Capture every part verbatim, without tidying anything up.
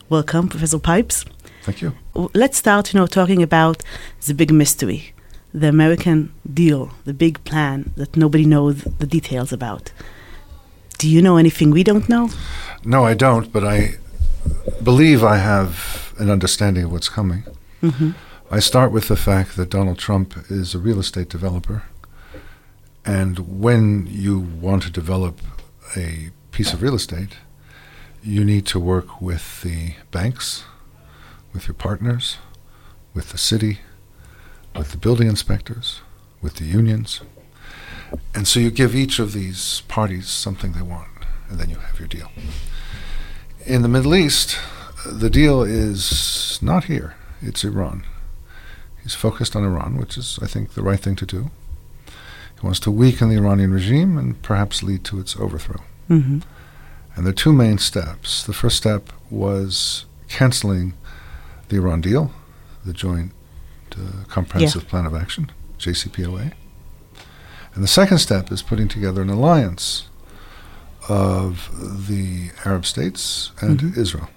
welcome, Professor Pipes. Thank you. Let's start, you know, talking about the big mystery, the American deal, the big plan that nobody knows the details about. Do you know anything we don't know? No, I don't, but I believe I have an understanding of what's coming. Mm-hmm. I start with the fact that Donald Trump is a real estate developer, and when you want to develop a piece of real estate, you need to work with the banks, with your partners, with the city, with the building inspectors, with the unions. And so you give each of these parties something they want, and then you have your deal. In the Middle East, the deal is not here. It's Iran. He's focused on Iran, which is, I think, the right thing to do. He wants to weaken the Iranian regime and perhaps lead to its overthrow. Mm-hmm. And there are two main steps. The first step was canceling the Iran deal, the Joint uh, Comprehensive yeah. Plan of Action, J C P O A. And the second step is putting together an alliance of the Arab states and mm-hmm. Israel.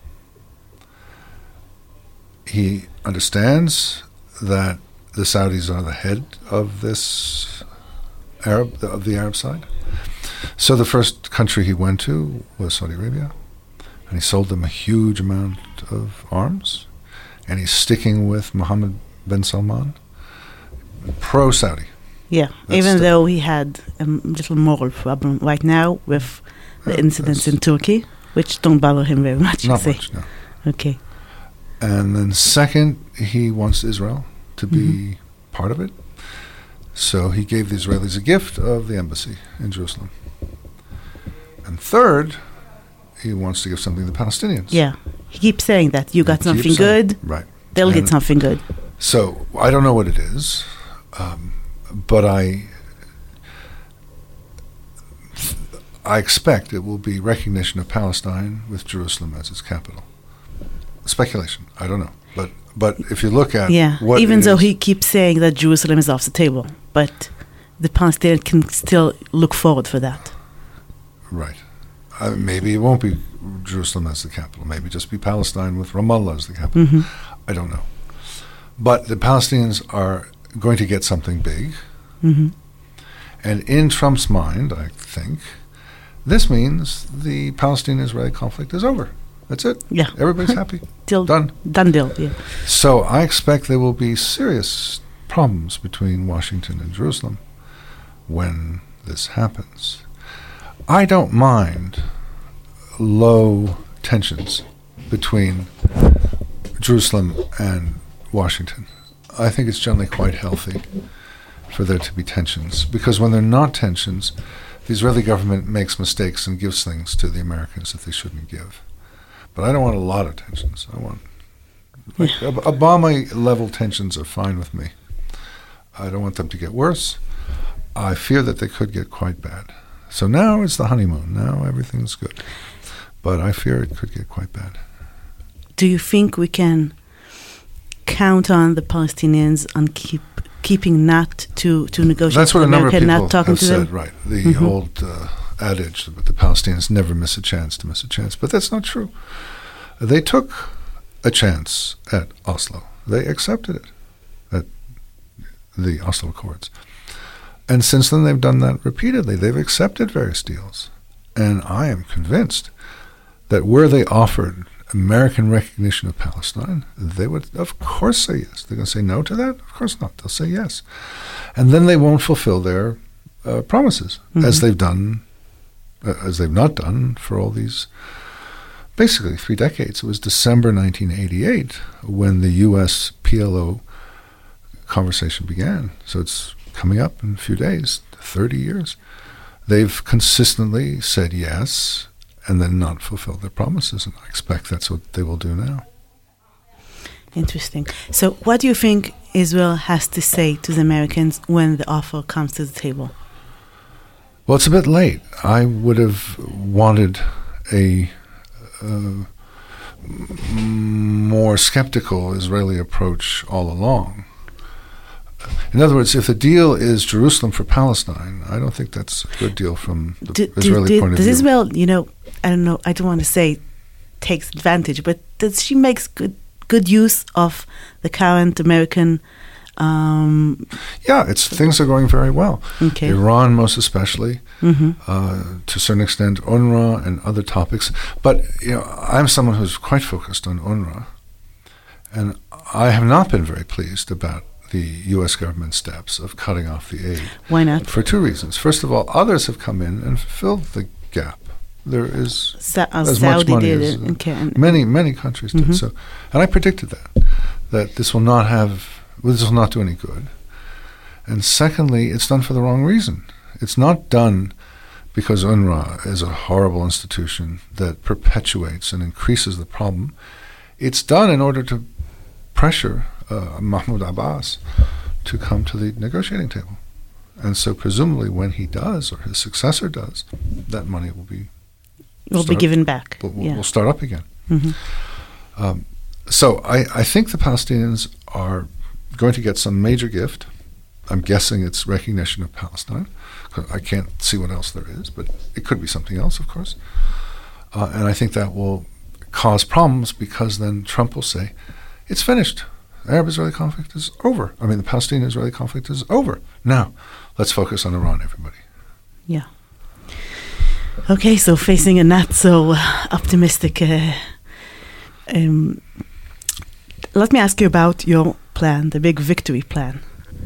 He understands that the Saudis are the head of this Arab, of the Arab side. So the first country he went to was Saudi Arabia, and he sold them a huge amount of arms, and he's sticking with Mohammed bin Salman, pro-Saudi. Yeah, That's even the, though he had a little moral problem right now with the uh, incidents in Turkey, which don't bother him very much. Not much, no. Okay. And then second, he wants Israel to be mm-hmm. part of it. So he gave the Israelis a gift of the embassy in Jerusalem. And third, he wants to give something to the Palestinians. Yeah, he keeps saying that. You got he something saying, good, right. they'll and get something good. So I don't know what it is, um, but I I expect it will be recognition of Palestine with Jerusalem as its capital. Speculation, I don't know. But but if you look at yeah, what even though is, he keeps saying that Jerusalem is off the table, but the Palestinians can still look forward for that. Right. Uh, maybe it won't be Jerusalem as the capital. Maybe just be Palestine with Ramallah as the capital. Mm-hmm. I don't know. But the Palestinians are going to get something big. Mm-hmm. And in Trump's mind, I think, this means the Palestinian-Israeli conflict is over. That's it. Yeah. Everybody's happy. Deal, Done. Done deal, yeah. So I expect there will be serious problems between Washington and Jerusalem when this happens. I don't mind low tensions between Jerusalem and Washington. I think it's generally quite healthy for there to be tensions, because when there are not tensions, the Israeli government makes mistakes and gives things to the Americans that they shouldn't give. But I don't want a lot of tensions. I want like yeah. Obama-level tensions are fine with me. I don't want them to get worse. I fear that they could get quite bad. So now it's the honeymoon. Now everything's good. But I fear it could get quite bad. Do you think we can count on the Palestinians on keep keeping not to, to negotiate That's what with a number America, of people not talking have to said, them? right. The mm-hmm. old uh, adage that the Palestinians never miss a chance to miss a chance. But that's not true. They took a chance at Oslo. They accepted it at the Oslo Accords. And since then, they've done that repeatedly. They've accepted various deals. And I am convinced that were they offered American recognition of Palestine, they would, of course, say yes. They're going to say no to that? Of course not. They'll say yes. And then they won't fulfill their uh, promises, mm-hmm. as they've done, uh, as they've not done for all these, basically three decades. It was December nineteen eighty-eight when the U S P L O conversation began. So it's coming up in a few days, thirty years. They've consistently said yes and then not fulfilled their promises, and I expect that's what they will do now. Interesting. So what do you think Israel has to say to the Americans when the offer comes to the table? Well, it's a bit late. I would have wanted a uh, more skeptical Israeli approach all along. In other words, if the deal is Jerusalem for Palestine, I don't think that's a good deal from the do, Israeli do, point of does view. Does Israel, you know, I don't know, I don't want to say takes advantage, but that she makes good good use of the current American. Um, yeah, it's things are going very well. Okay. Iran, most especially, mm-hmm. uh, to a certain extent, UNRWA and other topics. But you know, I'm someone who's quite focused on UNRWA, and I have not been very pleased about the U S government steps of cutting off the aid. Why not? For two reasons. First of all, others have come in and filled the gap. There is Sa- uh, as Saudi much money did as it. Okay. And many many countries mm-hmm. did so, and I predicted that that this will not have this will not do any good. And secondly, it's done for the wrong reason. It's not done because UNRWA is a horrible institution that perpetuates and increases the problem. It's done in order to pressure uh, Mahmoud Abbas to come to the negotiating table. And so presumably when he does, or his successor does, that money will be will start, be given back. Will, will, yeah. will start up again. Mm-hmm. Um, so I, I think the Palestinians are going to get some major gift. I'm guessing it's recognition of Palestine. I can't see what else there is, but it could be something else, of course. Uh, and I think that will cause problems because then Trump will say, it's finished. The Arab-Israeli conflict is over. I mean, the Palestinian-Israeli conflict is over. Now, let's focus on Iran, everybody. Yeah. Okay, so facing a not so optimistic... Uh, um, let me ask you about your plan, the big victory plan.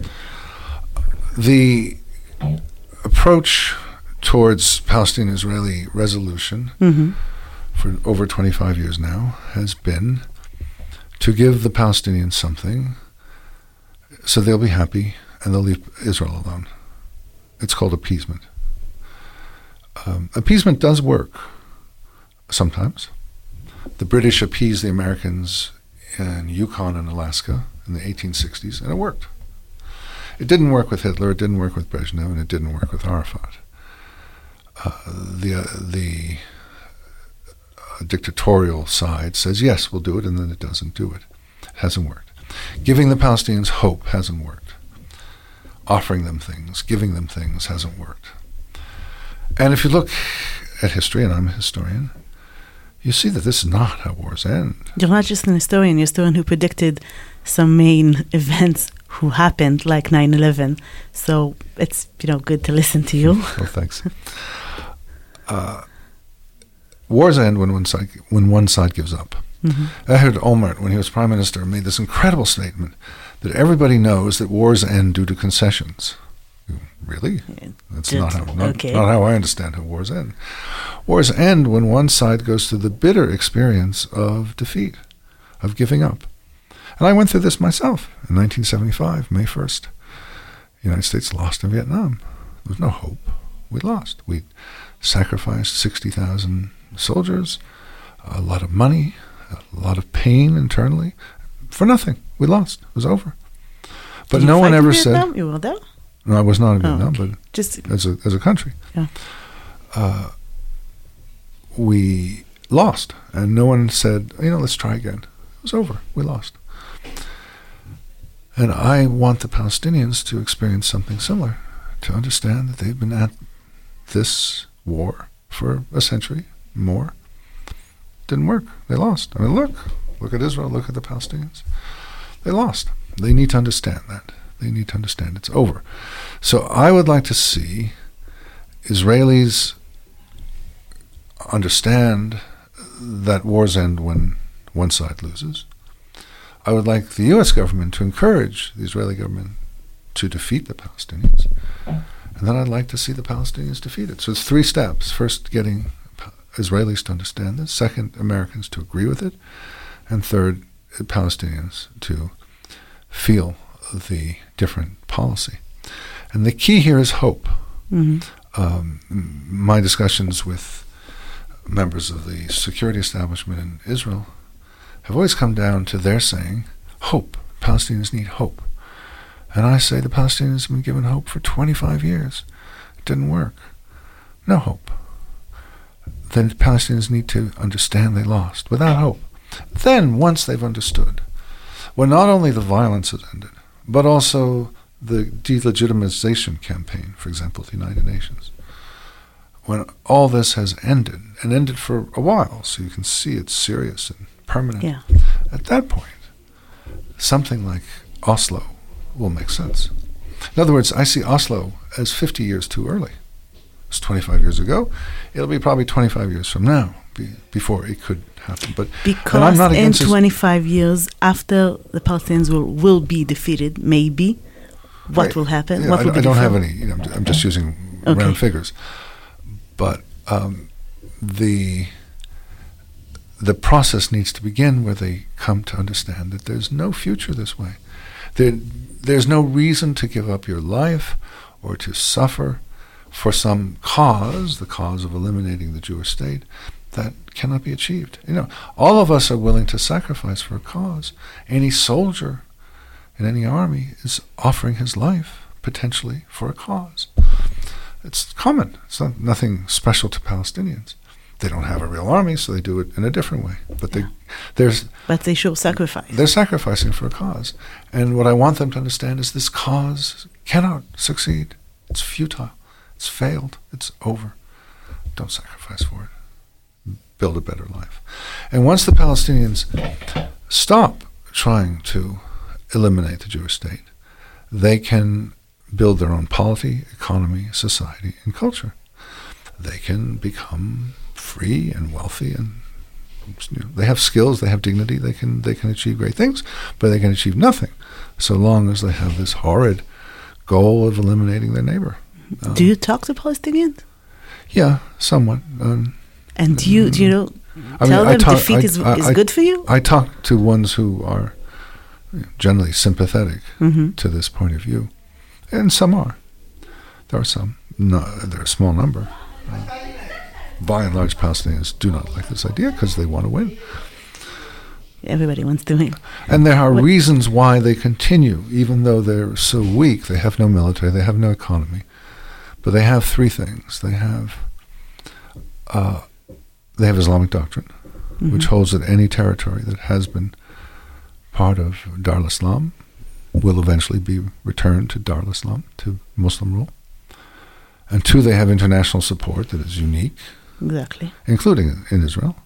The approach towards Palestinian-Israeli resolution mm-hmm. for over twenty-five years now has been to give the Palestinians something so they'll be happy and they'll leave Israel alone. It's called appeasement. Um, appeasement does work sometimes. The British appeased the Americans in Yukon and Alaska in the eighteen sixties, and it worked. It didn't work with Hitler, it didn't work with Brezhnev, and it didn't work with Arafat. Uh, the uh, the uh, dictatorial side says, yes, we'll do it, and then it doesn't do it. It hasn't worked. Giving the Palestinians hope hasn't worked. Offering them things, giving them things hasn't worked. And if you look at history, and I'm a historian, you see that this is not how wars end. You're not just an historian, you're a historian who predicted some main events who happened, like nine eleven. So it's, you know, good to listen to you. Well, thanks. Uh, wars end when one side when one side gives up. Mm-hmm. Ehud Olmert, when he was prime minister, made this incredible statement that everybody knows that wars end due to concessions. Really? That's Did, not how not, okay. not how I understand how wars end. Wars end when one side goes through the bitter experience of defeat, of giving up. And I went through this myself in nineteen seventy-five, May first. The United States lost in Vietnam. There was no hope. We lost. We sacrificed sixty thousand soldiers, a lot of money, a lot of pain internally, for nothing. We lost. It was over. But Did no you one fight ever in said... Vietnam? You were there? No, I was not in Oh, Vietnam, okay. but Just as a, as a country. Yeah. Uh, we lost, and no one said, you know, let's try again. It was over. We lost. And I want the Palestinians to experience something similar, to understand that they've been at this war for a century, more. Didn't work. They lost. I mean, look. Look at Israel. Look at the Palestinians. They lost. They need to understand that. They need to understand it's over. So I would like to see Israelis understand that wars end when one side loses. I would like the U S government to encourage the Israeli government to defeat the Palestinians. And then I'd like to see the Palestinians defeated. So it's three steps. First, getting Israelis to understand this. Second, Americans to agree with it. And third, Palestinians to feel the different policy. And the key here is hope. mm-hmm. Um, my discussions with members of the security establishment in Israel have always come down to their saying, hope. Palestinians need hope. And I say the Palestinians have been given hope for twenty-five years. It didn't work. No hope. Then the Palestinians need to understand they lost without hope. Then, once they've understood, when not only the violence has ended, but also the delegitimization campaign, for example, the United Nations, when all this has ended, and ended for a while, so you can see it's serious and permanent. Yeah. At that point, something like Oslo will make sense. In other words, I see Oslo as fifty years too early. It's twenty-five years ago. It'll be probably twenty-five years from now be, before it could happen. But because and I'm not in against twenty-five years after the Palestinians will, will be defeated, maybe, what right. will happen? Yeah, what I, will be I don't have different? any. You know, I'm, I'm just using Okay. round figures. But um, the the process needs to begin where they come to understand that there's no future this way. There, there's no reason to give up your life or to suffer for some cause, the cause of eliminating the Jewish state, that cannot be achieved. You know, all of us are willing to sacrifice for a cause. Any soldier in any army is offering his life, potentially, for a cause. It's common. It's not nothing special to Palestinians. They don't have a real army, so they do it in a different way. But they, there's, But they show sacrifice. they're sacrificing for a cause. And what I want them to understand is this cause cannot succeed. It's futile. It's failed. It's over. Don't sacrifice for it. Build a better life. And once the Palestinians stop trying to eliminate the Jewish state, they can build their own polity, economy, society, and culture. They can become free and wealthy, and you know, they have skills, they have dignity, they can they can achieve great things, but they can achieve nothing so long as they have this horrid goal of eliminating their neighbor. Um, do you talk to Palestinians? Yeah, somewhat. Um, And do you, do you know, I tell mean, I them talk- defeat I- is, I- is I- good for you? I talk to ones who are generally sympathetic Mm-hmm. to this point of view, and some are. There are some. No, they're a small number. Uh, by and large, Palestinians do not like this idea because they want to win. Everybody wants to win. And there are What- reasons why they continue, even though they're so weak. They have no military, they have no economy. But they have three things. They have uh, they have Islamic doctrine, Mm-hmm. which holds that any territory that has been part of Dar al-Islam will eventually be returned to Dar al-Islam, to Muslim rule. And two, they have international support that is unique, Exactly. including in Israel.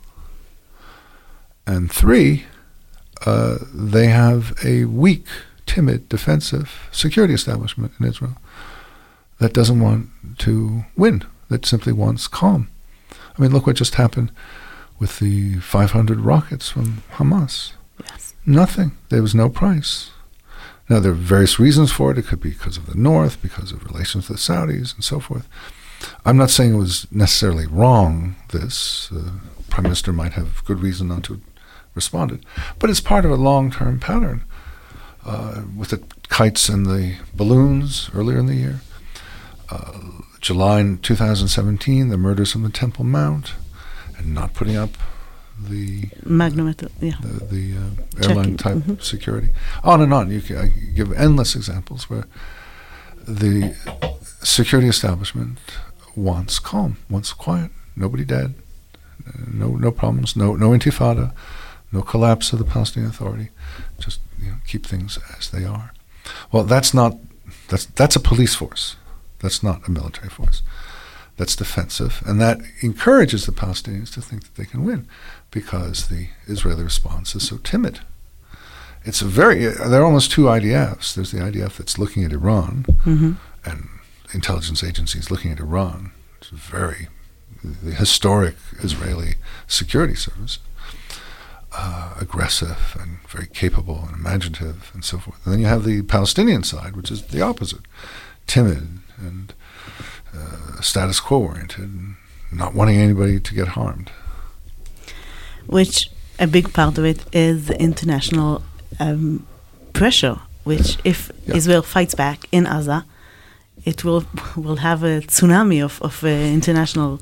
And three, uh, they have a weak, timid, defensive security establishment in Israel that doesn't want to win, that simply wants calm. I mean, look what just happened with the five hundred rockets from Hamas. Yes. Nothing. There was no price. Now, there are various reasons for it. It could be because of the North, because of relations with the Saudis, and so forth. I'm not saying it was necessarily wrong, this. The Prime Minister might have good reason not to have responded. But it's part of a long-term pattern. Uh, with the kites and the balloons earlier in the year. Uh, July in two thousand seventeen, the murders on the Temple Mount, and not putting up the Magnum, yeah. the, the uh, Checking, airline type mhm. security. On and on. You can, I can give endless examples where the security establishment wants calm, wants quiet, nobody dead, uh, no no problems, no no intifada, no collapse of the Palestinian Authority. Just you know, keep things as they are. Well, that's not that's that's a police force. That's not a military force. That's defensive, and that encourages the Palestinians to think that they can win, because the Israeli response is so timid. It's a very there are almost two I D Fs. There's the I D F that's looking at Iran, Mm-hmm. and intelligence agencies looking at Iran. It's very the historic Israeli security service, uh, aggressive and very capable and imaginative and so forth. And then you have the Palestinian side, which is the opposite, timid and uh, status quo oriented, and not wanting anybody to get harmed. Which a big part of it is the international um, pressure, which if Yeah. Israel fights back in Gaza, it will will have a tsunami of, of uh, international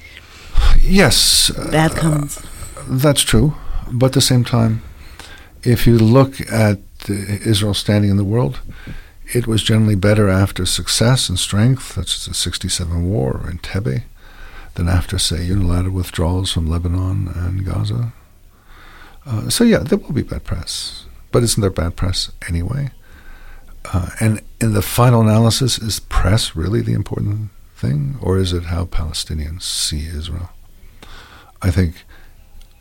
Yes, uh, bad comments. that's true. But at the same time, if you look at uh, Israel's standing in the world, it was generally better after success and strength, such as the sixty-seven war or Entebbe, than after, say, unilateral withdrawals from Lebanon and Gaza. Uh, so yeah, there will be bad press. But isn't there bad press anyway? Uh, and in the final analysis, is press really the important thing? Or is it how Palestinians see Israel? I think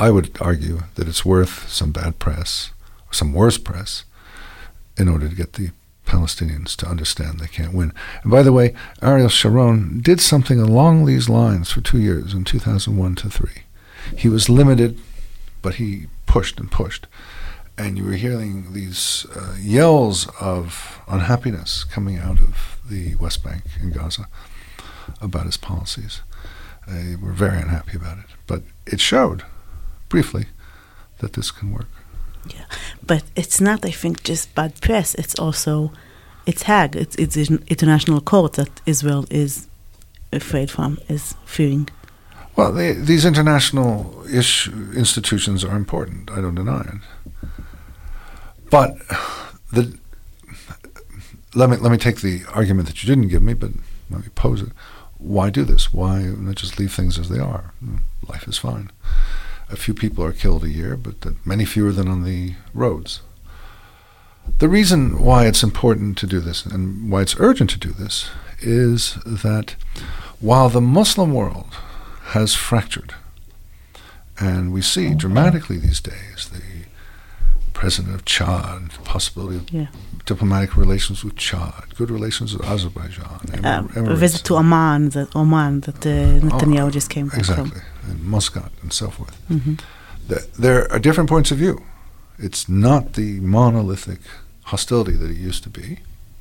I would argue that it's worth some bad press, or some worse press, in order to get the Palestinians to understand they can't win. And by the way, Ariel Sharon did something along these lines for two years, in two thousand one to three. He was limited, but he pushed and pushed. And you were hearing these uh, yells of unhappiness coming out of the West Bank and Gaza about his policies. They were very unhappy about it. But it showed, briefly, that this can work. Yeah, but it's not, I think, just bad press. It's also, it's Hague. It's, it's an international court that Israel is afraid from, is fearing. Well, they, these international ish institutions are important. I don't deny it. But the let me let me take the argument that you didn't give me, but let me pose it. Why do this? Why not just leave things as they are? Life is fine. A few people are killed a year, but many fewer than on the roads. The reason why it's important to do this, and why it's urgent to do this, is that while the Muslim world has fractured, and we see dramatically these days the president of Chad, the possibility of yeah. diplomatic relations with Chad, good relations with Azerbaijan, Emir- uh, a visit to Oman, that Oman that uh, Netanyahu oh, just came from. Exactly, and Muscat and so forth. Mm-hmm. The, there are different points of view. It's not the monolithic hostility that it used to be.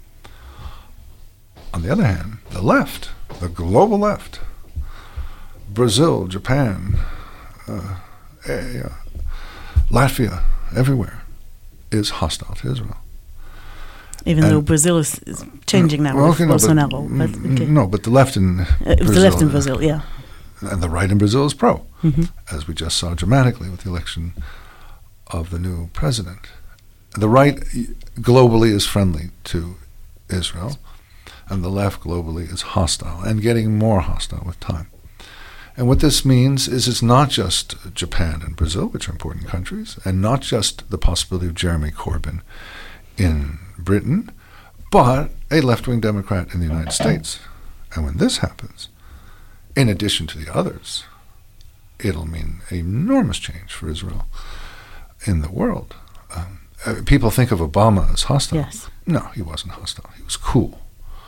On the other hand, the left, the global left, Brazil, Japan, uh, uh, Latvia, everywhere, is hostile to Israel. Even and though Brazil is, is changing now well, with okay, Bolsonaro. No but, but, okay. no, but the left in uh, Brazil. The left in Brazil, yeah. And the right in Brazil is pro, mm-hmm. as we just saw dramatically with the election of the new president. The right globally is friendly to Israel, and the left globally is hostile, and getting more hostile with time. And what this means is it's not just Japan and Brazil, which are important countries, and not just the possibility of Jeremy Corbyn in Britain, but a left-wing Democrat in the United States. And when this happens, in addition to the others, it'll mean an enormous change for Israel in the world. Um, uh, people think of Obama as hostile. Yes. No, he wasn't hostile. He was cool.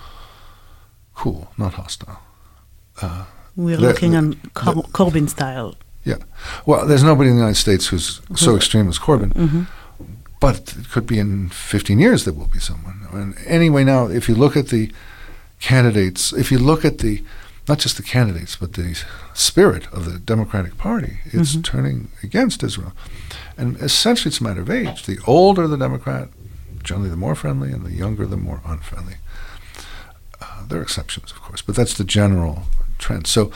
Cool, not hostile. Uh, We're the, looking the, on Cor- the, Corbyn style. Yeah. Well, there's nobody in the United States who's mm-hmm. so extreme as Corbyn. Mm-hmm. But it could be in fifteen years there will be someone. And anyway, now, if you look at the candidates, if you look at the, not just the candidates, but the spirit of the Democratic Party, it's mm-hmm. turning against Israel. And essentially it's a matter of age. The older the Democrat, generally the more friendly, and the younger the more unfriendly. Uh, there are exceptions, of course, but that's the general trend. So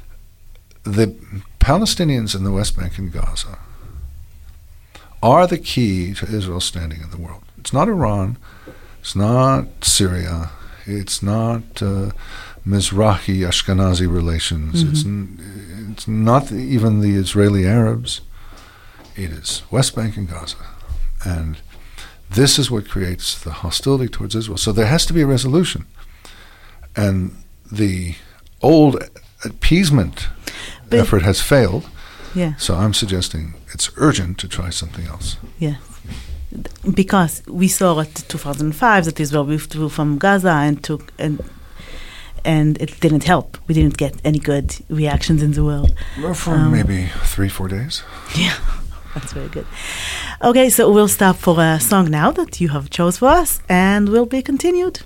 the Palestinians in the West Bank and Gaza are the key to Israel's standing in the world. It's not Iran, it's not Syria, it's not uh, Mizrahi Ashkenazi relations, mm-hmm. it's, n- it's not even the Israeli Arabs. It is West Bank and Gaza. And this is what creates the hostility towards Israel. So there has to be a resolution. And the old appeasement but effort has failed. Yeah. So I'm suggesting it's urgent to try something else. Yeah. Because we saw at two thousand five that Israel withdrew from Gaza and took and and it didn't help. We didn't get any good reactions in the world. Well, for um, maybe three, four days. Yeah. That's very good. Okay, so we'll stop for a song now that you have chose for us, and will be continued.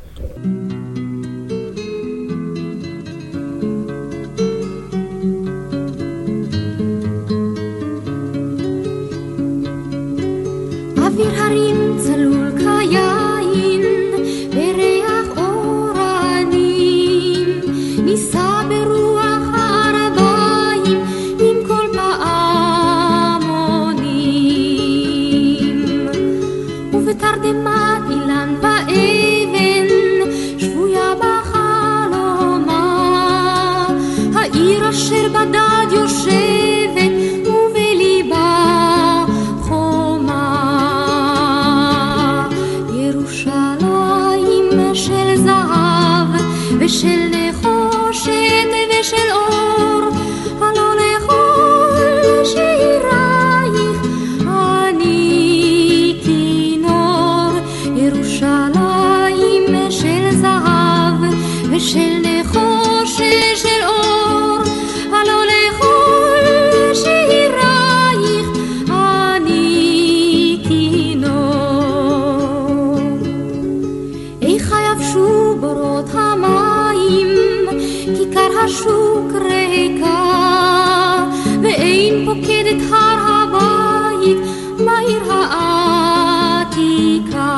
אוויר הרים צלול כיין וריח אורנים ניסה ברוח הערביים עם כל פעמונים ובתרדמת אילן ואבן שבויה בחלומה העיר אשר בדד יושבת ובליבה חומה העיר העתיקה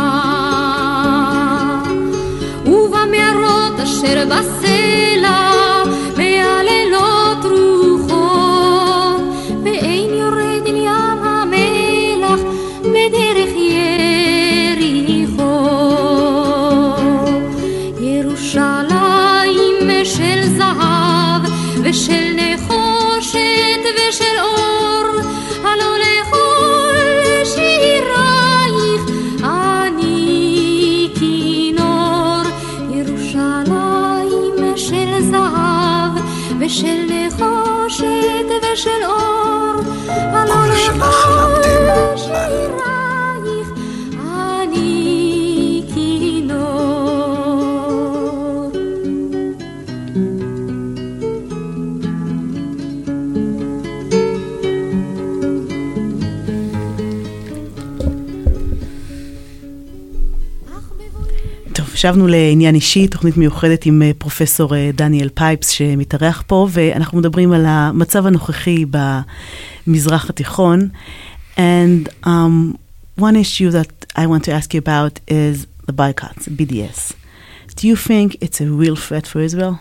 ובמערות אשר בסלע מהלילות רוחות ואין יורד אל ים המלח בדרך יריחו ירושלים של זהב ושל נחושת ושל אור הלא לכל שירייך אני כינור ירושלים של זהב ושל נחושת ושל אור הלא לכל שירייך אני כינור טוב, שבנו לעניין אישי, תוכנית מיוחדת עם פרופסור דניאל פייפס שמתארח פה, ואנחנו מדברים על המצב הנוכחי במזרח התיכון. And um, one issue that I want to ask you about is the boycotts, B D S. Do you think it's a real threat for Israel?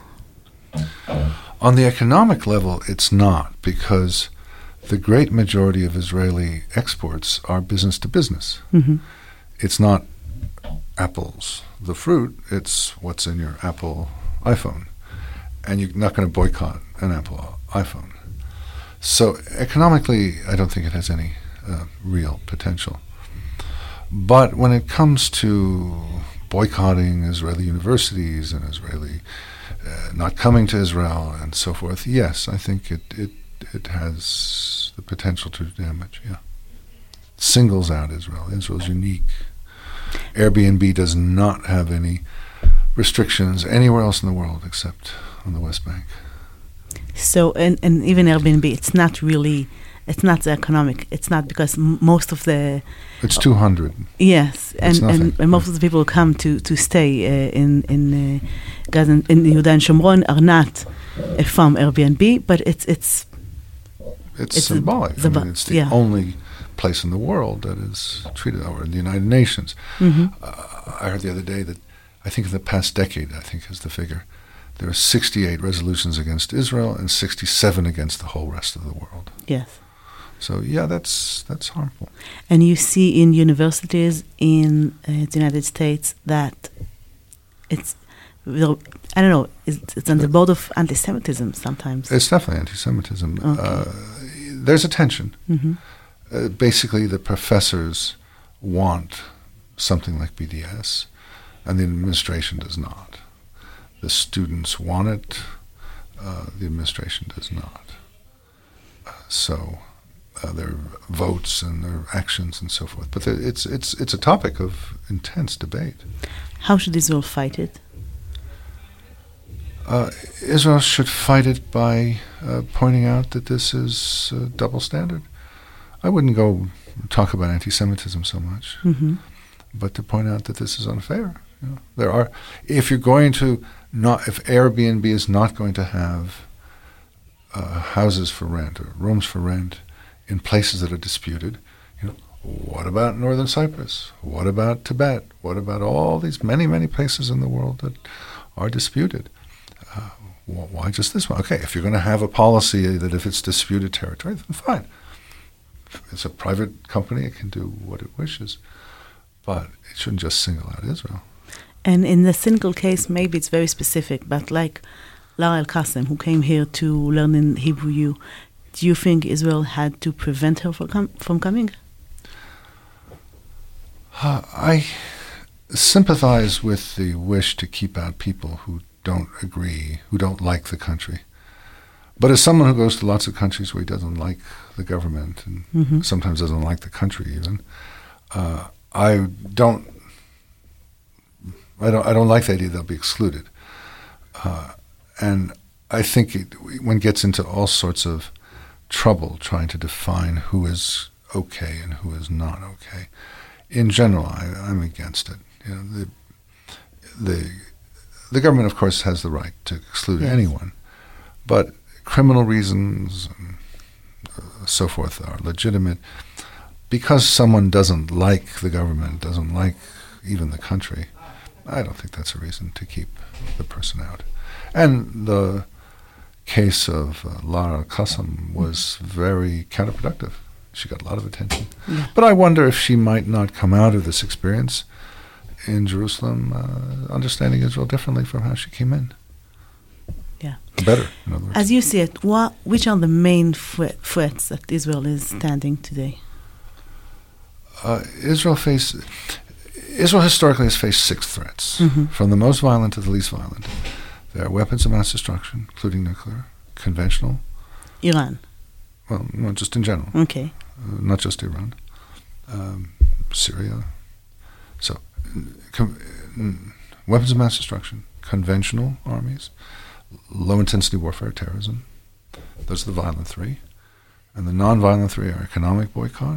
On the economic level, it's not, because the great majority of Israeli exports are business to business. Mm-hmm. It's not apples, the fruit, it's what's in your Apple iPhone. And you're not going to boycott an Apple iPhone. So economically, I don't think it has any uh, real potential. But when it comes to boycotting Israeli universities and Israeli uh, not coming to Israel and so forth, yes, I think it, it, it has the potential to damage, yeah. Singles out Israel. Israel's unique. Airbnb does not have any restrictions anywhere else in the world except on the West Bank. So, and, and even Airbnb, it's not really, it's not the economic, it's not because m- most of the... It's two hundred. Yes, and, and, and most of the people who come to, to stay uh, in, in uh, Gaza, in Yehuda and Shomron are not uh, from Airbnb, but it's... It's, it's, it's symbolic. The, I mean, it's the yeah. only place in the world that is treated, or in the United Nations. Mm-hmm. Uh, I heard the other day that I think in the past decade, I think is the figure, there are sixty-eight resolutions against Israel and sixty-seven against the whole rest of the world. Yes. So yeah, that's that's harmful. And you see in universities in uh, the United States that it's, well, I don't know, it's, it's on the board of anti-Semitism sometimes. It's definitely anti-Semitism. Okay. Uh, there's a tension. Mm-hmm. Uh, basically, the professors want something like B D S, and the administration does not. The students want it, uh, the administration does not. Uh, so uh, their votes and their actions and so forth. But there, it's it's it's a topic of intense debate. How should Israel fight it? Uh, Israel should fight it by uh, pointing out that this is a double standard. I wouldn't go talk about anti-Semitism so much, Mm-hmm. but to point out that this is unfair. You know, there are, if you're going to not, if Airbnb is not going to have uh, houses for rent or rooms for rent in places that are disputed, you know, what about Northern Cyprus? What about Tibet? What about all these many, many places in the world that are disputed? Uh, why just this one? Okay, if you're going to have a policy that if it's disputed territory, then fine. It's a private company, it can do what it wishes, but it shouldn't just single out Israel. And in the single case, maybe it's very specific, but like Lara El-Qassem, who came here to learn in Hebrew U, do you think Israel had to prevent her from, com- from coming? Uh, I sympathize with the wish to keep out people who don't agree, who don't like the country. But as someone who goes to lots of countries where he doesn't like the government and Mm-hmm. sometimes doesn't like the country even, uh, I don't, I don't, I don't like the idea they'll be excluded. Uh, and I think it, one gets into all sorts of trouble trying to define who is okay and who is not okay. In general, I, I'm against it. You know, the, the, the government, of course, has the right to exclude Yes. anyone, but criminal reasons and uh, so forth are legitimate. because someone doesn't like the government, doesn't like even the country, I don't think that's a reason to keep the person out. And the case of uh, Lara Qassem was very counterproductive. She got a lot of attention. Yeah. But I wonder if she might not come out of this experience in Jerusalem uh, understanding Israel differently from how she came in. Yeah. Better, in other words. As you see it, what, which are the main thre- threats that Israel is standing today? Uh, Israel face, Israel historically has faced six threats, Mhm. from the most violent to the least violent. There are weapons of mass destruction, including nuclear, conventional, Iran. well, no, just in general, Okay. uh, not just Iran, um, Syria. So, com- n- weapons of mass destruction, conventional armies, low-intensity warfare, terrorism. Those are the violent three. And the non-violent three are economic boycott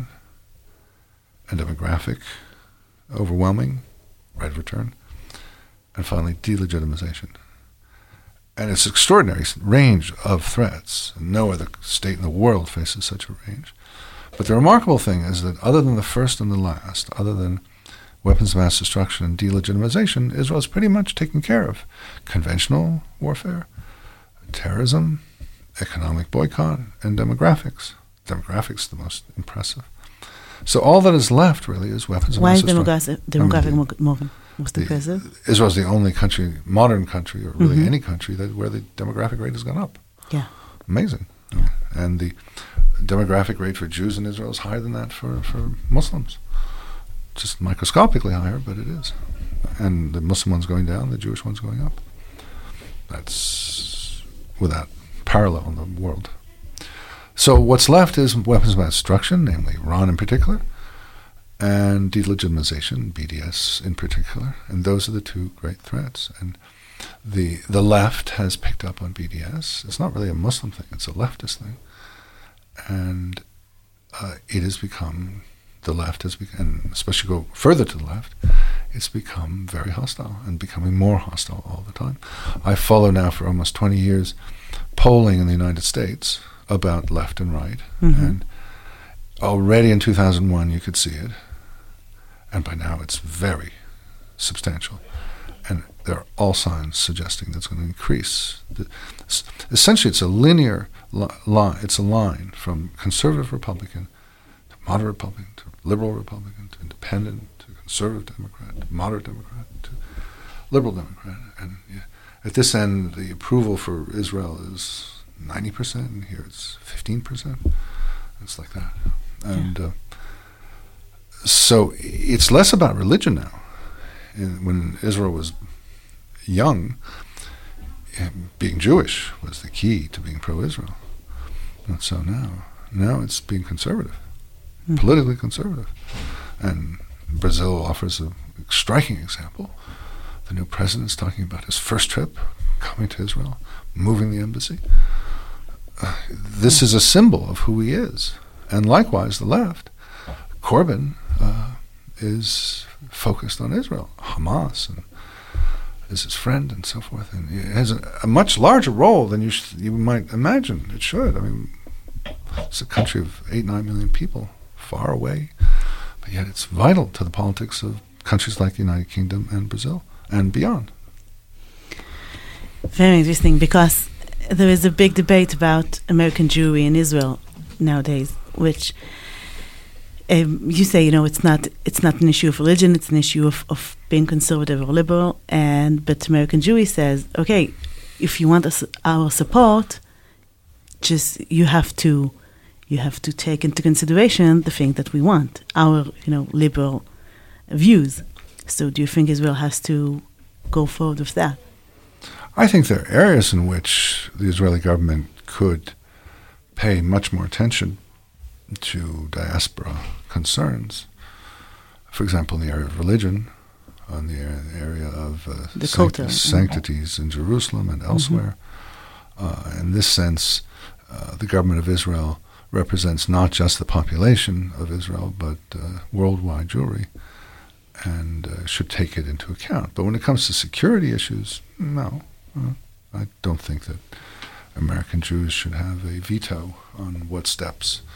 and demographic overwhelming, right of return, and finally delegitimization. And it's an extraordinary range of threats. No other state in the world faces such a range. But the remarkable thing is that other than the first and the last, other than weapons of mass destruction and delegitimization, Israel's pretty much taken care of. Conventional warfare, terrorism, economic boycott, and demographics. Demographics the most impressive. So all that is left really is weapons of Why mass is destruction. demographic, demographic I mean, more, more most the- impressive? Israel's the only country, modern country, or really Mhm. any country, that where the demographic rate has gone up. Yeah. Amazing. And the demographic rate for Jews in Israel is higher than that for, for Muslims. Just microscopically higher, but it is. And the Muslim one's going down, the Jewish one's going up. That's without parallel in the world. So what's left is weapons of mass destruction, namely Iran in particular, and delegitimization, B D S in particular. And those are the two great threats. And the the left has picked up on B D S. It's not really a Muslim thing, it's a leftist thing. And uh, it has become, the left has become, and especially go further to the left, it's become very hostile and becoming more hostile all the time. I follow now for almost twenty years polling in the United States about left and right. Mhm. And already in two thousand one you could see it. And by now it's very substantial. And there are all signs suggesting that's going to increase. The, s- essentially, it's a linear li- line. It's a line from conservative Republican to moderate Republican to liberal Republican to independent to conservative Democrat to moderate Democrat to liberal Democrat. And yeah, at this end, the approval for Israel is ninety percent, and here it's fifteen percent. It's like that. And uh, so it's less about religion now. In, when Israel was young, being Jewish was the key to being pro-Israel. And so now, now it's being conservative, Mhm. politically conservative. And Brazil offers a striking example. The new president is talking about his first trip, coming to Israel, moving the embassy. Uh, this is a symbol of who he is. And likewise, the left, Corbyn, uh, is focused on Israel, Hamas, and is his friend, and so forth. And it has a, a much larger role than you sh- you might imagine it should. I mean, it's a country of eight, nine million people, far away, but yet it's vital to the politics of countries like the United Kingdom and Brazil and beyond. Very interesting, because there is a big debate about American Jewry in Israel nowadays, which um, you say, you know, it's not it's not an issue of religion, it's an issue of, of being conservative or liberal, and but American Jewry says, okay, if you want us, our support, just you have to you have to take into consideration the thing that we want, our you know liberal views. So do you think Israel has to go forward with that? I think there are areas in which the Israeli government could pay much more attention to diaspora concerns. For example, in the area of religion, on the area, the area of uh, The sanct- Kotel. sanctities in Jerusalem and elsewhere. Uh, in this sense, uh, the government of Israel represents not just the population of Israel, but uh, worldwide Jewry, and uh, should take it into account. But when it comes to security issues, no. Uh, I don't think that American Jews should have a veto on what steps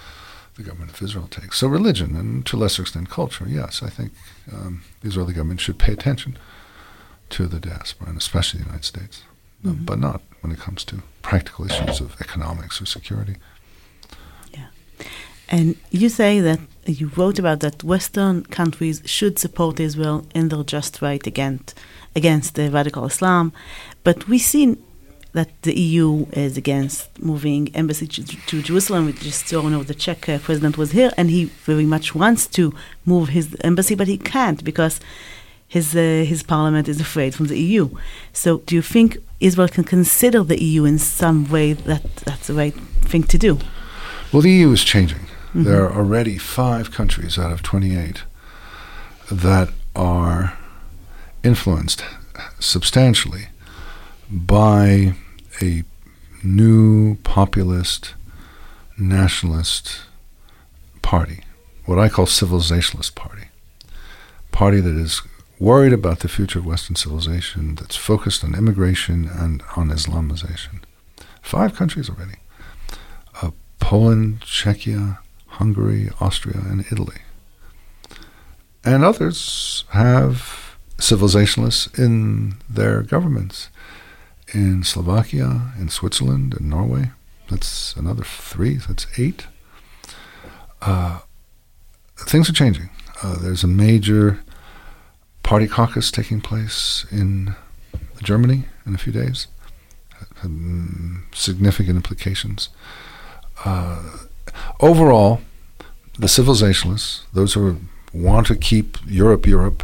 the government of Israel takes. So religion, and to a lesser extent culture, yes, I think um, the Israeli government should pay attention to the diaspora, and especially the United States, mm-hmm. uh, but not when it comes to practical issues of economics or security. Yeah. And you say that, you wrote about that Western countries should support Israel in their just right against, against the radical Islam, but we see that the E U is against moving embassy to, to Jerusalem. We just saw, you know, the Czech uh, president was here, and he very much wants to move his embassy, but he can't because his uh, his parliament is afraid from the E U. So do you think Israel can consider the E U in some way that that's the right thing to do? Well, the E U is changing. Mm-hmm. There are already five countries out of twenty-eight that are influenced substantially by a new populist, nationalist party, what I call civilizationalist party, party that is worried about the future of Western civilization, that's focused on immigration and on Islamization. Five countries already. Uh, Poland, Czechia, Hungary, Austria, and Italy. And others have civilizationalists in their governments. In Slovakia, in Switzerland, in Norway. That's another three, that's eight. Uh, things are changing. Uh, there's a major party caucus taking place in Germany in a few days. Um, significant implications. Uh, overall, the civilizationalists, those who want to keep Europe Europe,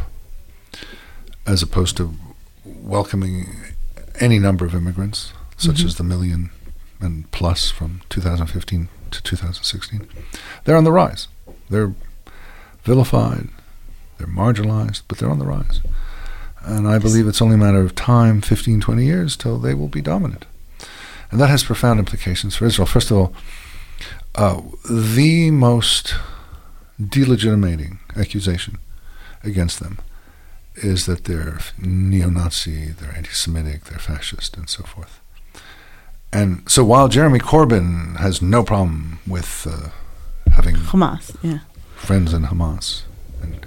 as opposed to welcoming any number of immigrants, such mm-hmm. as the million and plus from two thousand fifteen to two thousand sixteen, they're on the rise. They're vilified, they're marginalized, but they're on the rise. And I believe it's only a matter of time, fifteen, twenty years, till they will be dominant. And that has profound implications for Israel. First of all, uh, the most delegitimating accusation against them is that they're neo-Nazi, they're anti-Semitic, they're fascist, and so forth. And so while Jeremy Corbyn has no problem with uh, having Hamas, yeah. friends in Hamas, and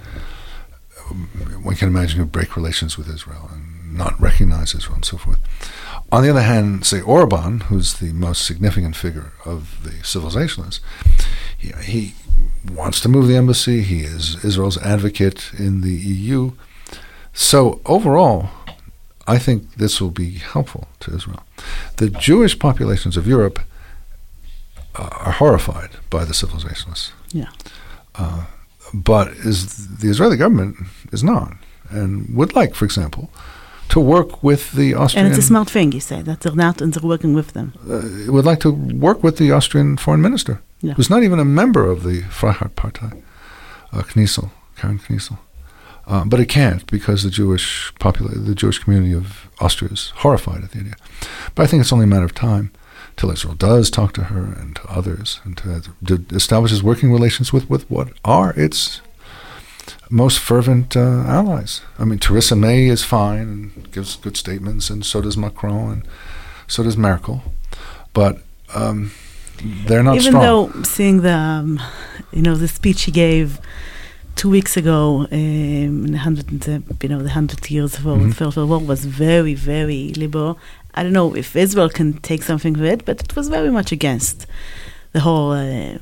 one can imagine he'll break relations with Israel and not recognize Israel and so forth. On the other hand, say Orban, who's the most significant figure of the civilizationalists, he, he wants to move the embassy, he is Israel's advocate in the E U. So overall, I think this will be helpful to Israel. The Jewish populations of Europe uh, are horrified by the civilizationalists. Yeah. Uh, but is the Israeli government is not, and would like, for example, to work with the Austrian... And it's a smart thing, you say, that they're not and they're working with them. Uh, would like to work with the Austrian foreign minister, yeah. who's not even a member of the Freiheitpartei, uh, Kniesel, Karen Kniesel. Uh, but it can't because the Jewish popula- the Jewish community of Austria is horrified at the idea. But I think it's only a matter of time till Israel does talk to her and to others and to, to establishes working relations with, with what are its most fervent uh, allies. I mean, Theresa May is fine and gives good statements, and so does Macron, and so does Merkel. But um, they're not Even strong. Even though seeing the, um, you know, the speech he gave two weeks ago, um, in the hundred, uh, you know, the hundred years of mm-hmm. the First World War was very, very liberal. I don't know if Israel can take something from it, but it was very much against the whole uh,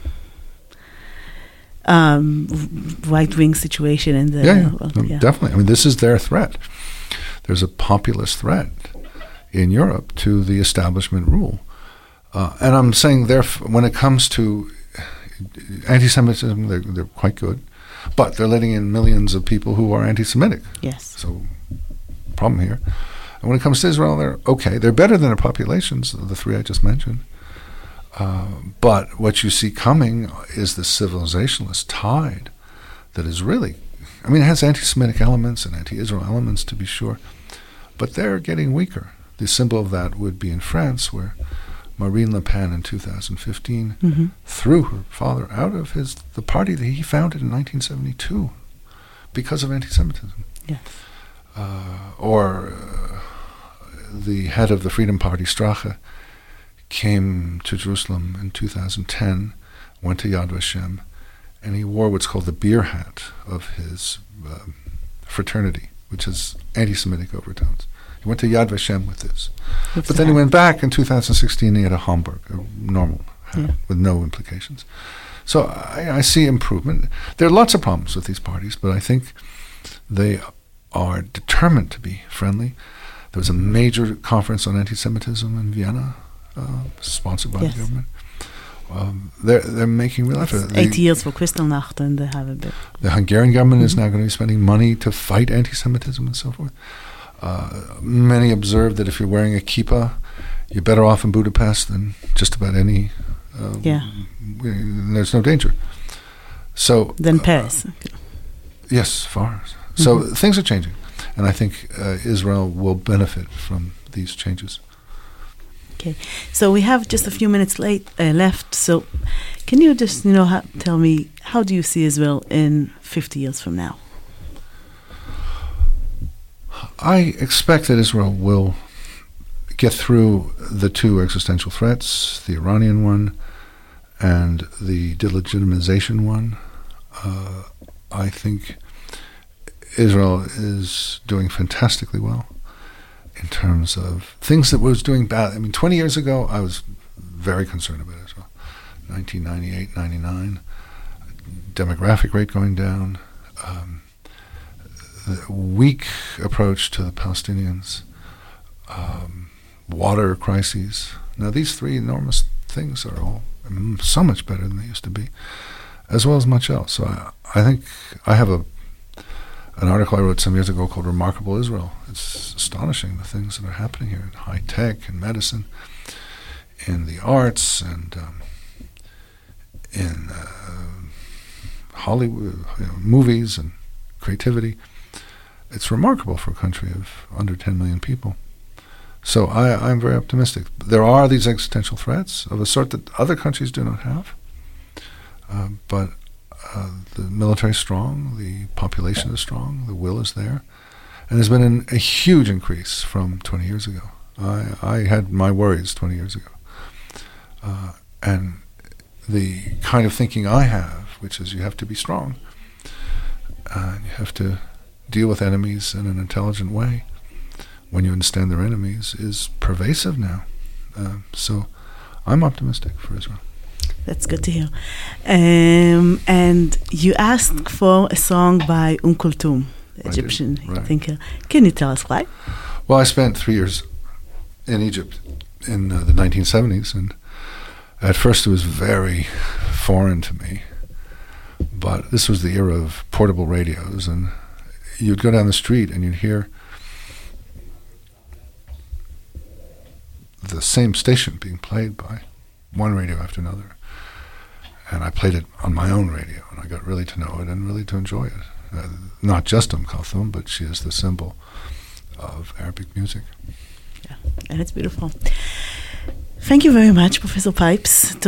um, right-wing situation in the yeah, yeah. world. No, yeah. Definitely. I mean, this is their threat. There's a populist threat in Europe to the establishment rule. Uh, and I'm saying theref- when it comes to anti-Semitism, they're, they're quite good. But they're letting in millions of people who are anti-Semitic. Yes. So, problem here. And when it comes to Israel, they're okay. They're better than their populations, the three I just mentioned. Uh, but what you see coming is the civilizationalist tide that is really, I mean, it has anti-Semitic elements and anti-Israel elements, to be sure. But they're getting weaker. The symbol of that would be in France, where Marine Le Pen in two thousand fifteen mm-hmm. threw her father out of his the party that he founded in nineteen seventy-two because of anti-Semitism. Yes. Uh, or uh, the head of the Freedom Party, Strache, came to Jerusalem in two thousand ten went to Yad Vashem, and he wore what's called the beer hat of his uh, fraternity, which has anti-Semitic overtones. He went to Yad Vashem with this. With But then he that. went back in two thousand sixteen, he had a Homburg, a normal hat, Yeah. with no implications. So I, I see improvement. There are lots of problems with these parties, but I think they are determined to be friendly. There was a major conference on anti-Semitism in Vienna, uh, sponsored by Yes. the government. Um, they're they're making real effort. Eight The- years for Kristallnacht, and they have a bit. The Hungarian government is Mhm. now going to be spending money to fight anti-Semitism and so forth. Uh, many observe that if you're wearing a kippah, you're better off in Budapest than just about any. Uh, Yeah. w- There's no danger. So Then uh, Paris. yes, far. So Mhm. things are changing, and I think uh, Israel will benefit from these changes. So we have just a few minutes late uh, left. So can you just, you know, ha- tell me, how do you see Israel in fifty years from now? I expect that Israel will get through the two existential threats, the Iranian one and the delegitimization one. Uh, I think Israel is doing fantastically well in terms of things that was doing bad. I mean, twenty years ago, I was very concerned about Israel. nineteen ninety-eight, ninety-nine, demographic rate going down, um, the weak approach to the Palestinians, um, water crises. Now, these three enormous things are all mm, so much better than they used to be, as well as much else. So I, I think I have a an article I wrote some years ago called Remarkable Israel. It's astonishing the things that are happening here in high tech, in medicine, in the arts, and um, in uh, Hollywood, you know, movies and creativity. It's remarkable for a country of under ten million people. So I, I'm very optimistic. There are these existential threats of a sort that other countries do not have, uh, but uh, the military is strong, the population is strong, the will is there, and there's been an, a huge increase from twenty years ago. I, I had my worries twenty years ago. Uh, and the kind of thinking I have, which is you have to be strong, uh, you have to deal with enemies in an intelligent way when you understand their enemies, is pervasive now. Uh, so I'm optimistic for Israel. That's good to hear. Um, and you asked for a song by Umm Kulthum, the I did, Egyptian right. thinker. Can you tell us why? Well, I spent three years in Egypt in uh, the nineteen seventies, and at first it was very foreign to me. But this was the era of portable radios, and you'd go down the street and you'd hear the same station being played by one radio after another. And I played it on my own radio, and I got really to know it and really to enjoy it. Uh, not just Umm Kulthum, but she is the symbol of Arabic music. And it's beautiful. Thank you very much, Professor Pipes.